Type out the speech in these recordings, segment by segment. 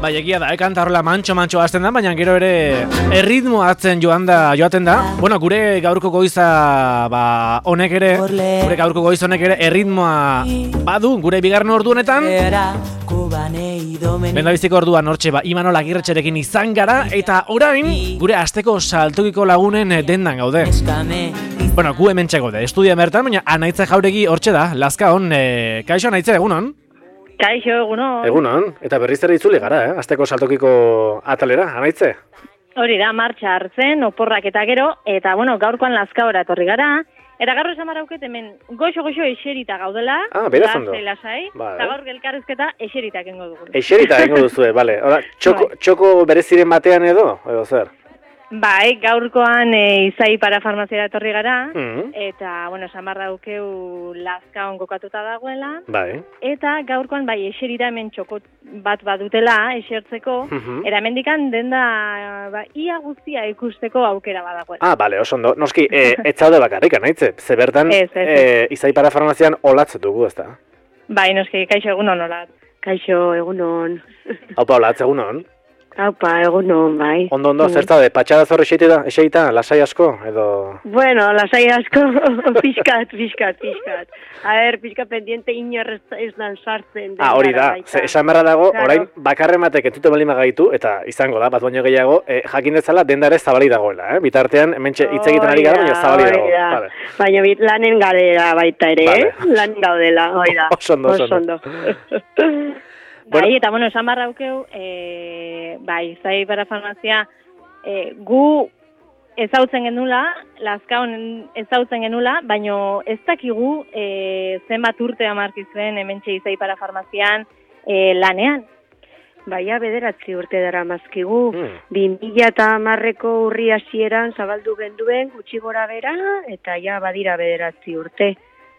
Bai, egia da, kanta horrela mantxo hasten da, baina gero ere erritmo hartzen joaten da. Bueno, gure gaurko goiza honek ere, erritmoa badu, gure bigarren ordu honetan. Lehendabiziko orduan hortxe Imanol Agirretxerekin izan gara, eta orain gure asteko saltokiko lagunen dendan gaude. Bueno, gu hemen txegode, estudia bertan, baina Anaitze Jauregi hortxe da, lazka hon, kaixo Anaitze, egunon? Kaixo, egunon. Egunon, eta berriz ere itzuli gara, asteko saltokiko atalera, Anaitze? Hori da, martxa hartzen, oporrak eta gero, eta bueno, gaurkoan lazkaora etorri gara, eta gaur esan marauket hemen goxo eserita gaudela, beraz ondo. Lasai, eta gaur elkarrizketa eserita egingo dugu. Eserita egingo duzue, bale. Txoko bereziren batean edo zer? Bai, gaurkoan Izai parafarmaziara etorri gara, eta, bueno, samar daukeu lazka on kokatuta dagoela, bai. Eta gaurkoan, bai, eserita hemen txoko bat badutela, esertzeko, eta mendikan denda, ia guztia ikusteko aukera badagoela. Bale, oso ondo. Noski, ez zaude bakarrik, Anaitze, ze bertan Izai parafarmazian olatz dugu, ez da? Bai, noski, kaixo egunon olat. Kaixo egunon. Haupa, olatz egunon. Aupa, egunon, bai. Ondo, zertade, patxada zorre eseita, lasai asko, edo... Bueno, lasai asko, pixkat. A ber, pixkat pendiente inor ez dan sartzen. Hori da, esan berra dago, orain bakarren batek entute balima gaitu, eta izango da, bat baino gehiago, jakin dezala dendare zabali dagoela, bitartean, hementxe hitz egiten ari gara, baina zabali dago. Baina lanen galera baita ere, lanen gaudela, hori da. Osondo. Bai, eta bueno, esan barra aukeu, Izai parafarmazia, gu ezautzen genula, lazka honen ezautzen genula, baino ez dakigu zenbat urte amarkizuen hementxe Izai parafarmazian lanean. Baia, 9 urte dara mazkigu, 2010ko urri hasieran zabaldu genduen, gutxi gora bera, eta ja badira 9 urte.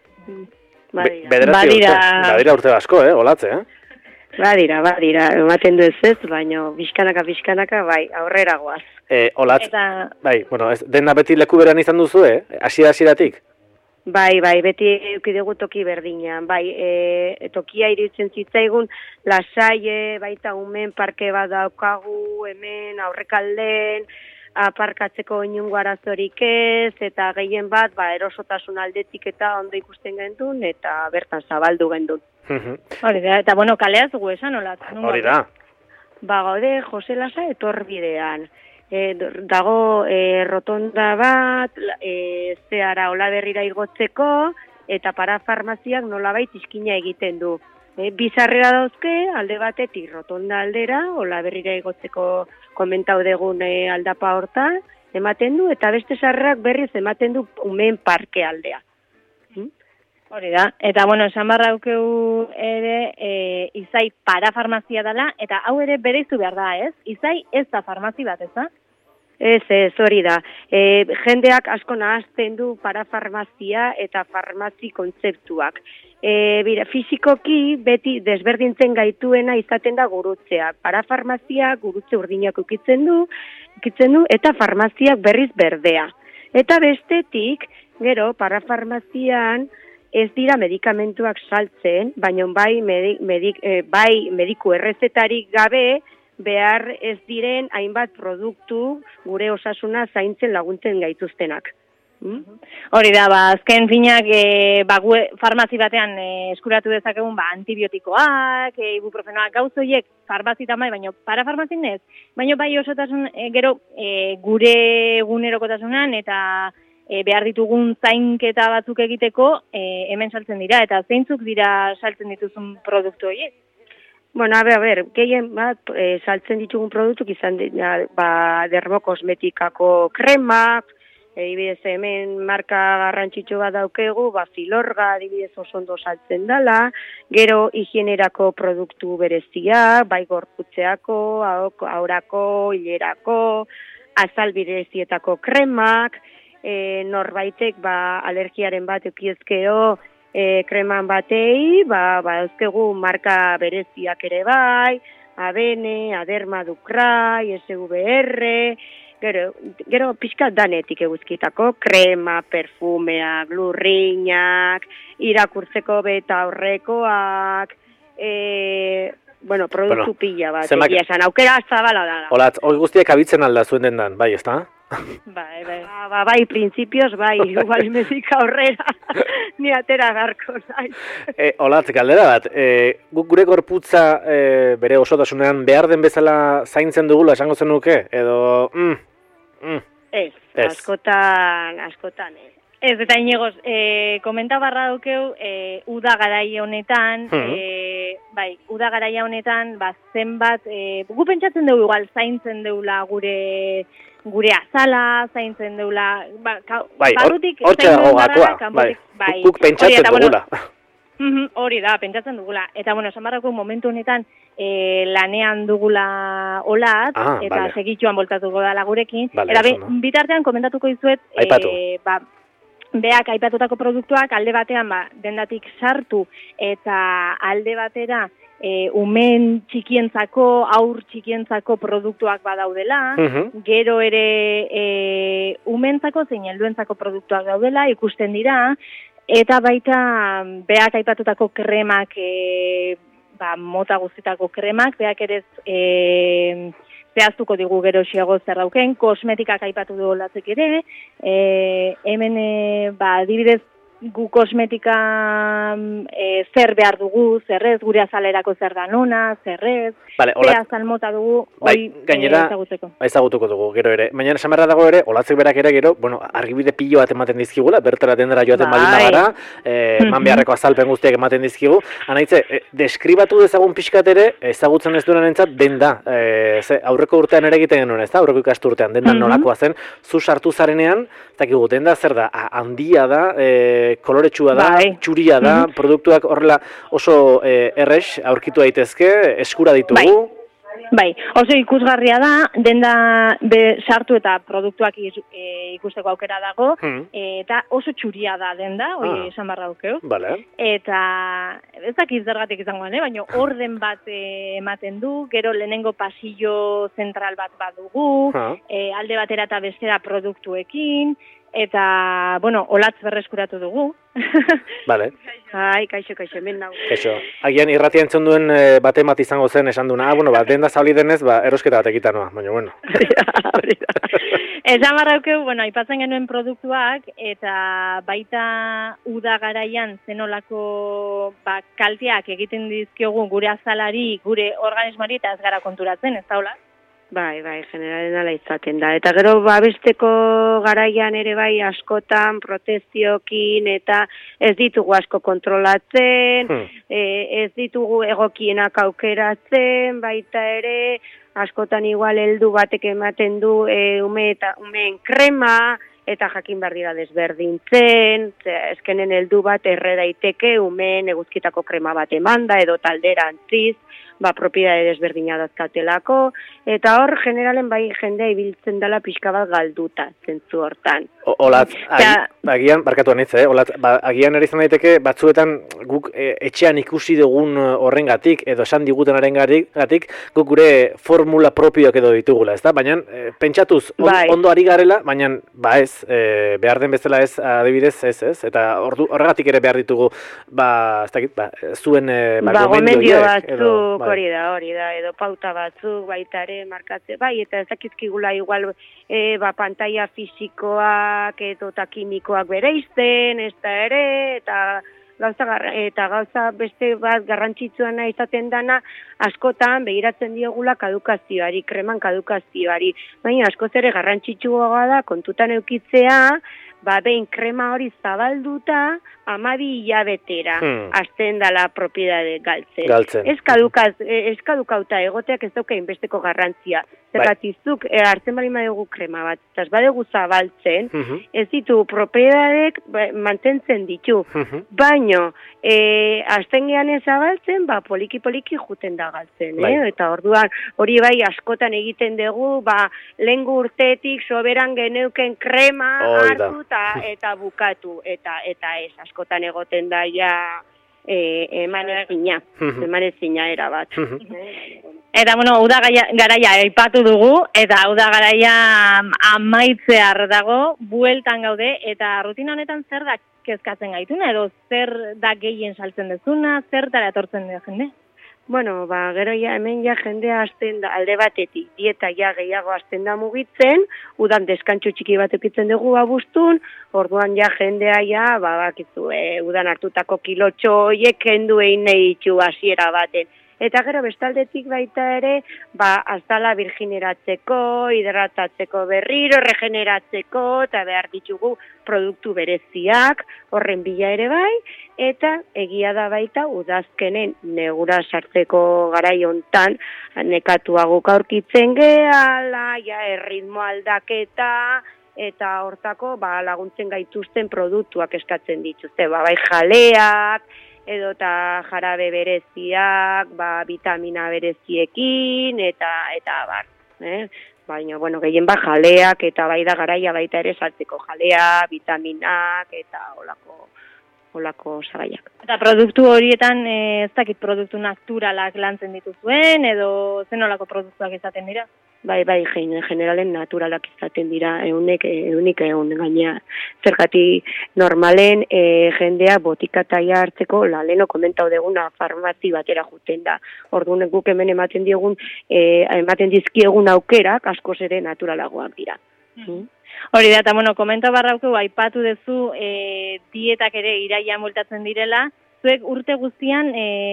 Badira urte asko, olatze, Badira, ematen du ez, baina bizkanaka, bai, aurrera goaz. Olatz, bai, bueno, dena beti leku beran izan duzu, hasieratik? Bai, beti eukidegu toki berdinan, bai, tokia iruditzen zitzaigun, lasai, baita umen parke bat daukagu, hemen, aurrekalden, aparkatzeko inungo arazorik ez, eta gehien bat, erosotasun aldetik eta ondo ikusten gendun, eta bertan zabaldu gendun. Hori da, eta bueno, kaleaz dugu esan, olat? Hori da. Gaude, Jose Lasa etorbidean. Dago rotonda bat, zehara Olaberrira igotzeko, eta parafarmaziak nolabait izkina egiten du. Bizarrera dauzke, alde batetik rotonda aldera, Olaberrira igotzeko komentau degun aldapa horta, ematen du, eta beste sarrerak berriz ematen du umeen parke aldea. Hori da, eta bueno, esan barra aukeu ere Izai parafarmazia dela, eta hau ere bereizu behar da, ez? Izai ez da farmazi bat, ez da? Ez, hori da. Jendeak asko nahazten du parafarmazia eta farmazi kontzeptuak. Fizikoki beti desberdintzen gaituena izaten da gurutzea. Parafarmazia gurutze urdinak ukitzen du, eta farmaziak berriz berdea. Eta bestetik, gero, parafarmazian, ez dira medikamentuak saltzen, baina bai mediku errezetarik gabe behar ez diren hainbat produktu gure osasuna zaintzen laguntzen gaituztenak. Hori da, azken finak farmazi batean eskuratu dezakegun antibiotikoak, ibuprofenoak, gauzoiek farmazitan bai, baina parafarmazin ez. Baina bai osotasun gero gure egunerokotasunan eta behar ditugun zainketa batzuk egiteko hemen saltzen dira, eta zeintzuk dira saltzen dituzun produktu horiek? Bueno, a ber, gehien bat saltzen ditugun produktuk izan dermokosmetikako kremak, adibidez hemen marka garrantzitsu bat daukegu, Filorga adibidez oso ondo saltzen dela, gero higienerako produktu bereziak, bai gorputzeako, aurako, hilerako, azal berezietako kremak, norbaitek alergiaren bat eukizkeo kreman batei, euskegu marka bereziak ere bai, Abene, Aderma Dukrai, SVR, gero pixka danetik eguzkitako, krema, perfumeak, lurriñak, irakurtzeko beta aurrekoak, bueno, produktu pila bat, zenbak- egia esan, aukera zabala da. Olatz, hori guztiak abitzen alda zuen dendan, bai, ezta? Bai. Bai, principios, bai, igual mezik aurrera, ni atera garko, nahi. Olatz, galdera bat, guk gure gorputza bere osotasunean behar den bezala zaintzen dugula esango zenuke, edo... Ez, Ez. askotan, ez. Ez, eta inigoz, komenta barra daukeu, uda garai honetan, bai, uda garaia honetan, zenbat, gu pentsatzen dugu igual, zaintzen deula gure azala, zaintzen deula, barrutik, hortxe dago gakoa, bai, guk pentsatzen dugula. Hori da, pentsatzen dugula. Eta, bueno, esan barrako momentu honetan lanean dugula Olatz, eta segitxuan boltatuko dala gurekin. Eta bitartean komentatuko dizuet, beak aipatutako produktuak alde batean dendatik sartu eta alde batera umen txikientzako, aur txikientzako produktuak badaudela, gero ere umentzako zein helduentzako produktuak daudela, ikusten dira, eta baita beak aipatutako kremak, mota guztitako kremak, beak ere zehaztuko digu gero xiago zer dauken, kosmetikak aipatu du Olatzek ere, hemen, adibidez, gu kosmetika zer behar dugu, zerrez, gure azalerako zer da nona, zerrez, ze azal mota dugu, hori ezagutzeko. Ezagutuko dugu, gero ere. Baina esan beharra dago ere, Olatzek berak ere gero, argibide pilo bat ematen dizkigula, bertara dendera joaten baldin bagara, eman beharreko azalpen guztiak ematen dizkigu. Anaitze, deskribatu dezagun pixkat ere, ezagutzen ez duenentzat denda. Aurreko urtean ere egiten genuen, ez da? Aurreko ikasturtean denda nolakoa zen, zu sartu zarenean, zakigu, denda zer da, handia da, koloretsua da, txuria da, produktuak horrela oso errex aurkitu daitezke, eskura ditugu. Bai, oso ikusgarria da, denda sartu eta produktuak ikusteko aukera dago, eta oso txuria da denda, hori esan barra dukeu. Eta ez dakiz zergatik izangoan, baina orden bat ematen du, gero lehenengo pasillo zentral bat badugu, alde batera eta bestera produktuekin, eta, Olatz berreskuratu dugu. Bale. Ai, kaixo, hemen nago. Kaixo. Agian irratia entzun duen bate bat izango zen esan duna, denda zauli denez, erosketa bat egitanoa, baina, bueno. Esan barraukeu, aipatzen genuen produktuak, eta baita uda garaian zenolako kalteak egiten dizkiogu gure azalari, gure organismoari, eta ez gara konturatzen, ez da, Olatz? Bai, generalen ala izaten da. Eta gero babesteko garaian ere bai askotan proteziokin eta ez ditugu asko kontrolatzen, ez ditugu egokienak aukeratzen, baita ere askotan igual heldu batek ematen du umeen krema, eta jakin behar dira desberdintzen, eskenen heldu bat erre daiteke umeen eguzkitako krema bat emanda edo talderantziz, propiedade desberdina dazkatelako, eta hor generalen bai jendea ibiltzen dela pixka bat galduta, zentzu hortan. Olatz, agian, barkatu anitz, Olatz, agian ere izan daiteke batzuetan guk etxean ikusi dugun horrengatik, edo esan diguten arengatik, guk gure formula propioak edo ditugula, ez da? Baina, pentsatuz, ondo ari garela, baina, ez, behar den bezala ez, adibidez, ez, eta horregatik ere behar ditugu, ez dakit, zuen gomendio batzuk, hori da, edo pauta batzuk, baita ere, markatze, bai, eta ez dakizkigula igual, pantalla fisikoak edo kimikoak bereizten, ez da ere, eta gauza beste bat garrantzitsuena izaten dana, askotan begiratzen diogula kadukazioari, kreman kadukazioari, baina askoz ere garrantzitsua da kontutan eukitzea, behin krema hori zabalduta, 12 hilabetera, hasten dela propiedade galtzen. Ez kadukauta egoteak ez dauka inbesteko garrantzia. Zergatizuk, hartzen bali madugu krema bat, eta ez badegu zabaltzen, ez ditu propiedadek mantentzen ditu. Baino, hasten gehan ez zabaltzen, poliki-poliki juten da galtzen. Eta orduan, hori bai askotan egiten dugu, lehengu urtetik soberan geneuken krema hartu eta bukatu, eta ez, askotan egoten da ja emanezina erabat. Eta, uda garaia aipatu dugu, eta uda garaia amaitzear dago, bueltan gaude, eta rutina honetan zer da kezkatzen gaituna, edo zer da gehien saltzen dezuna, zer dara etortzen da jende? Bueno, gero hemen jendea hasten da, alde batetik, dieta gehiago hasten da mugitzen, udan deskantxo txiki bat ekitzen dugu abuztun, orduan jendea bakizu, udan hartutako kilotxo horiek kendu egin nahi ditu hasiera baten. Eta gero bestaldetik baita ere, azala birgineratzeko, hidratatzeko berriro, regeneratzeko, eta behar ditugu produktu bereziak, horren bila ere bai, eta egia da baita udazkenen negura sartzeko garai hontan nekatuaguk aurkitzen gehala, erritmo aldaketa, eta hortako laguntzen gaituzten produktuak eskatzen dituzte, bai jaleak, edo eta jarabe bereziak, vitamina bereziekin, eta bar. Baina, gehien jaleak, eta bai da garaia baita ere sartzeko jalea, vitaminak, eta olako sagaiak. Eta produktu horietan, ez dakit produktu naturalak lantzen dituzuen, edo zen olako produktuak izaten dira? Bai, generalen naturalak izaten dira, eunik gainea. Zergati normalen jendea botikataia hartzeko, leheno komentau deguna farmazi batera juten da. Orduan guk hemen ematen dizkiegun aukerak askoz ere naturalagoak dira. Hori da, eta komenta barrauko, aipatu duzu dietak ere iraian bueltatzen direla, zuek urte guztian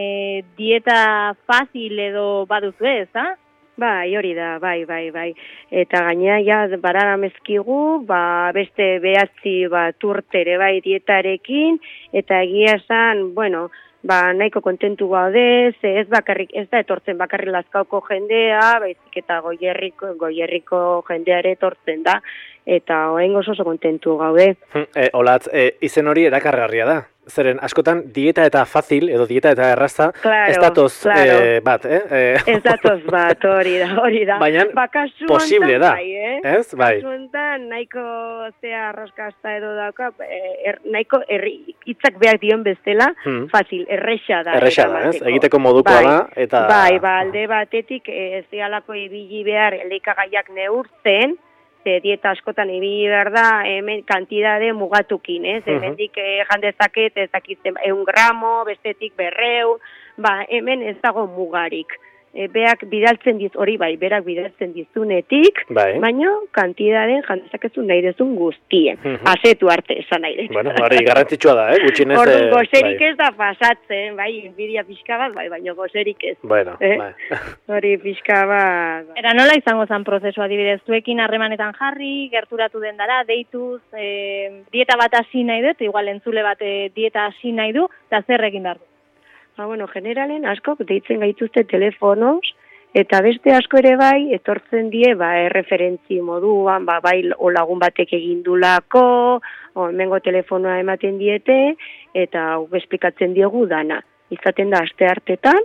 dieta fazil edo baduzu ez, ha? Bai, hori da, bai. Eta gainea, bararamezkigu, beste behatzi urtere bai dietarekin, eta egia esan, nahiko kontentu gaude, ez da etortzen bakarrik Lazkaoko jendea, baizik eta goierriko jendeare etortzen da, eta oraingoz oso kontentu gaude. Olatz, izen hori erakargarria da. Zeren, askotan, dieta eta fazil, edo dieta eta erraza, ez datoz bat, Ez datoz bat, hori da. Baina, posible da, ez? Bai. Kasuantan, nahiko arroskazta edo dauka, nahiko hitzak behar dion bestela, fazil, erresa da. Erresa da, ez? Egiteko modukoa da, eta... Bai, alde batetik, ez dialako ibili behar elikagaiak neurtzen, dieta askotan ibili behar da, hemen kantidade mugatukin, ez? Hemendik jandezaket, ez dakitzen 100 gramo, bestetik 200, hemen ez dago mugarik. Berak bidaltzen berak bidaltzen dizunetik, baina kantidade jandezakezu nahi dezun guztien. Asetu arte, esan nahi dut. Bueno, hori garrantzitsua da, gutxinez... Orduan gozerik ez da pasatzen, inbidia pixka bat, baina gozerik ez. Bueno, Hori pixka bat... Era nola izango zen prozesu adibidez, zuekin harremanetan jarri, gerturatu den dara, deituz, dieta bat hasi nahi dut, igual entzule bat dieta hasi nahi du, eta zer egin behar du? Generalen askok deitzen gaituzte telefonoz, eta beste asko ere bai, etortzen die, erreferentzi moduan, bai lagun batek egindulako, hemengo telefonoa ematen diete, eta esplikatzen diegu dana. Izaten da aste hartetan,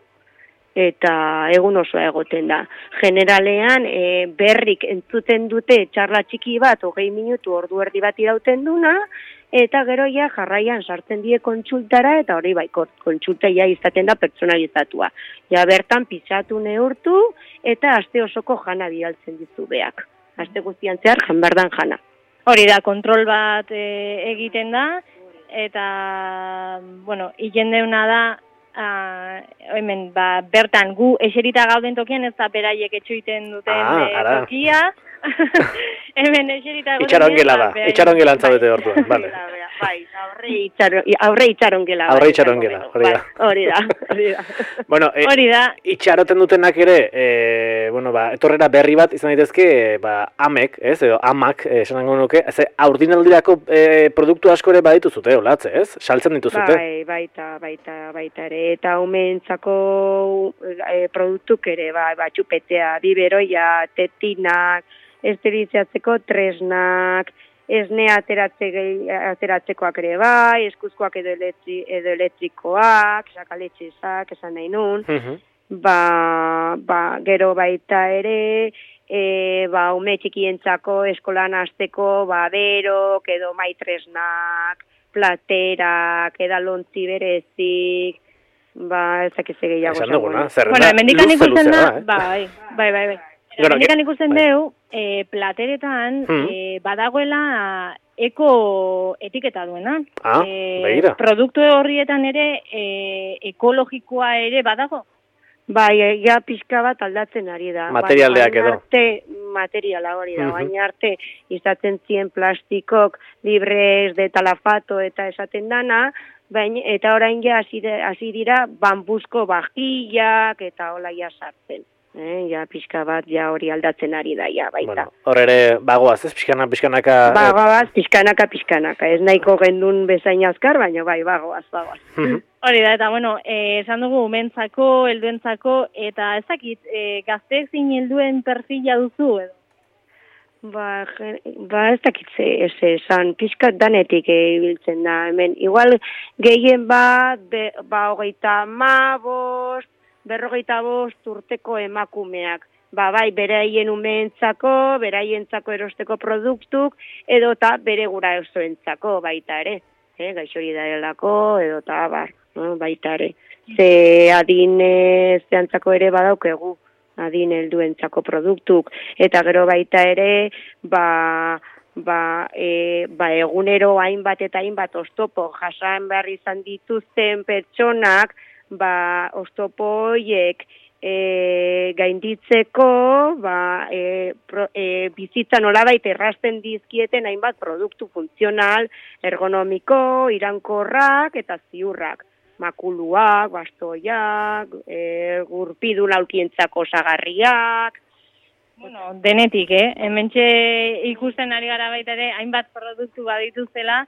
eta egun osoa egoten da. Generalean, berrik entzuten dute txarla txiki bat, 20 minutu ordu erdi bat irauten duna, eta gero jarraian sartzen die kontsultara, eta hori kontsulta izaten da pertsonalizatua. Bertan pisatu neurtu, eta aste osoko jana bidaltzen dizu beak. Aste guztian zehar, janberdan jana. Hori da, kontrol bat egiten da, eta, hilendeuna da, hemen, bertan gu eserita gauden tokian, ez da beraiek etxoiten duten tokia. Hemen eserita gauden itxarongela da, itxarongela antzaudete orduan, bale. Bai, aurre itxarongela. Aurre itxarongela, hori da. Bueno, itxaroten dutenak ere, etorrera berri bat izan daitezke, amek, ez, edo amak, esanango nuke, aurdinaldirako produktu asko ere badituzute, olatze, ez? Saltzen dituzute? Bai, baita ere, eta umentzako produktuk ere, txupetea, biberoia, tetinak, esterilizatzeko tresnak, esne ateratzekoak ere bai, eskuzkoak edo elektrikoak, sakaletxezak, esan nahi nun, gero baita ere, ume txikientzako eskolan hasteko berok, edo maitresnak, platerak, edalontzi berezik, ezakize gehiago. Esan duguna, zerrenda luze luzea, bai. Hendikan ikusten dugu, plateretan badagoela eko etiketa duena. Begira. Produktu horrietan ere ekologikoa ere badago. Bai, ja pixka bat aldatzen ari da. Materialdeak edo. Materiala hori da, baina arte izaten zien plastikok libres de talafato eta esaten dana, baina eta orain ja hasi dira bambuzko bajillak eta hola ja sartzen. Ja pixka bat ja hori aldatzen ari da, ja baita. Bueno, hor ere bagoaz, ez? Pixkanaka... Bagoaz, pixkanaka. Ez nahiko gendun bezain azkar, baina bai, bagoaz. Hori da, eta bueno, esan dugu umentzako, helduentzako, eta ez dakit, gazteek zin helduen perfila duzu, edo? Ba ez dakit esan, pixkat danetik ibiltzen da, hemen. Igual gehien bat, 35, 45 urteko emakumeak. Bai, beraien umeentzako, beraientzako erosteko produktuk, edo eta bere gura osoentzako baita ere. Gaixori daelako, edo eta baita ere. Ze adin zeantzako ere badaukegu, adin helduentzako produktuk. Eta gero baita ere, egunero hainbat eta hainbat oztopo jasan behar izan dituzten pertsonak, oztopo horiek gainditzeko, bizitza nolabait errazten dizkieten hainbat produktu funtzional, ergonomiko, irankorrak eta ziurrak. Makuluak, bastoiak, gurpidun aulkientzako osagarriak. Bueno, denetik, hementxe ikusten ari gara baita ere, hainbat produktu badituzela,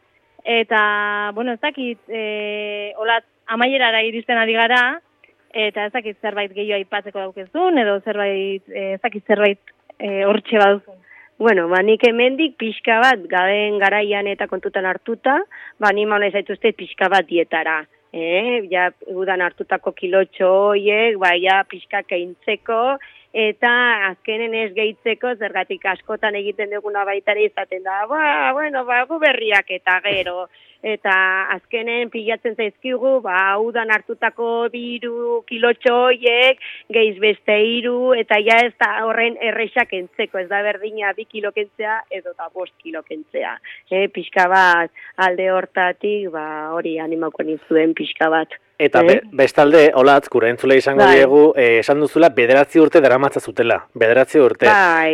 eta, bueno, ez dakit, olat, amaierara iristen ari gara, eta ez dakit zerbait gehiago aipatzeko daukezun, edo zerbait, ez dakit zerbait hortxe baduzun. Bueno, nik hemendik pixka bat, gaden garaian eta kontutan hartuta, ni mauna zaituzte pixka bat dietara. Ja, udan hartutako kilotxo hoiek, ja, pixka keintzeko, eta azkenen ez gehitzeko, zergatik askotan egiten duguna baitare izaten da, gu berriak eta gero, eta azkenen pilatzen zaizkigu, udan hartutako 2 kilotxo hoiek, gehiz beste 3, eta ja ez da horren errexak kentzeko, ez da berdina 2 kilo kentzea, edo da 5 kilo kentzea. Pixka bat alde hortatik, hori animako nizuen pixka bat. Eta bestalde, Olatz, gure entzule izango diegu, esan duzula, 9 urte daramatza zutela. 9 urte.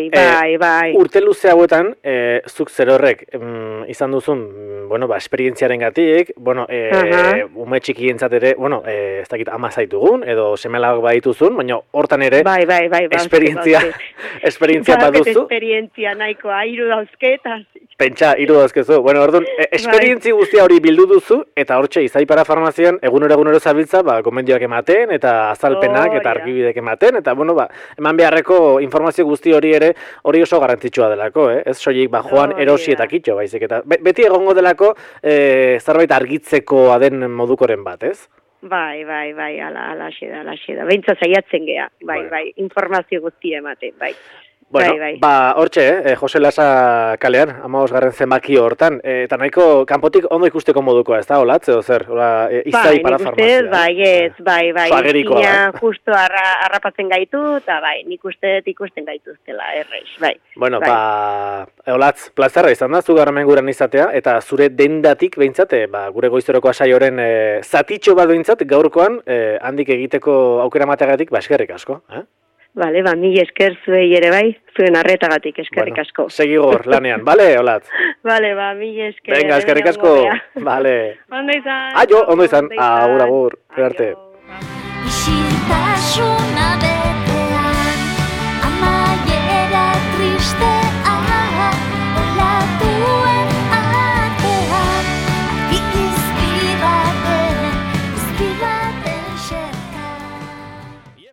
Bai. Urte luze hauetan, zuk zer horrek izan duzun, esperientziaren gatik, ume txikientzat ere, ez dakit ama zaitugun, edo semelagok badituzun, baina hortan ere, esperientzia baduzu. Esperientzia nahikoa, 3 dauzketa. Pentsa, 3 dauzkezu. Orduan, esperientzi guztia hori bildu duzu, eta hortxe, Izaipara farmazian, egunero zabiltza, gomendioak ematen, eta azalpenak, eta argibidek ematen, eta, eman beharreko informazio guzti hori ere, hori oso garrantzitsua delako, ez soilik, joan erosi eta kitxo, baizik, eta beti egongo delako, zerbait argitzeko den modukoren bat, ez? Bai, alaxe da, behintzat zaiatzen geha, bai, informazio guzti ematen, bai. Bueno, hortxe, Jose Lasa kalean, 15. zenbaki hortan, eta nahiko kanpotik ondo ikusteko modukoa, ez da, Olatz, edo zer? Izaipara farmazia. Bai, izkina justo harrapatzen gaitu, eta nik ikusten gaituztela, erreix, bai. Bueno, Olatz, plazerra izan da, zu gaur hemen guran izatea, eta zure dendatik behintzat, gure goizteroko asaioren zatitxo bat behintzat, gaurkoan, handik egiteko aukera mateagatik, eskerrik asko, Bale, mila esker zuei ere bai, zuen arretagatik eskerrik asko. Segi gor, lanean, bale, Olatz? Bale, mila esker. Venga, eskerrik asko, bale. Ondo izan. Ondo izan, agur, arte.